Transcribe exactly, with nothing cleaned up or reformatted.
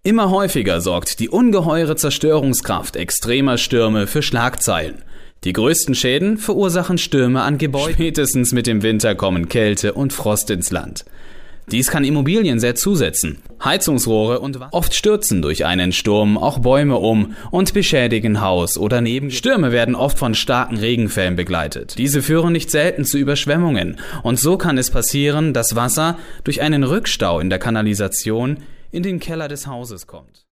Immer häufiger sorgt die ungeheure Zerstörungskraft extremer Stürme für Schlagzeilen. Die größten Schäden verursachen Stürme an Gebäuden. Spätestens mit dem Winter kommen Kälte und Frost ins Land. Dies kann Immobilien sehr zusetzen. Heizungsrohre und oft stürzen durch einen Sturm auch Bäume um und beschädigen Haus oder Neben. Stürme werden oft von starken Regenfällen begleitet. Diese führen nicht selten zu Überschwemmungen und so kann es passieren, dass Wasser durch einen Rückstau in der Kanalisation in den Keller des Hauses kommt.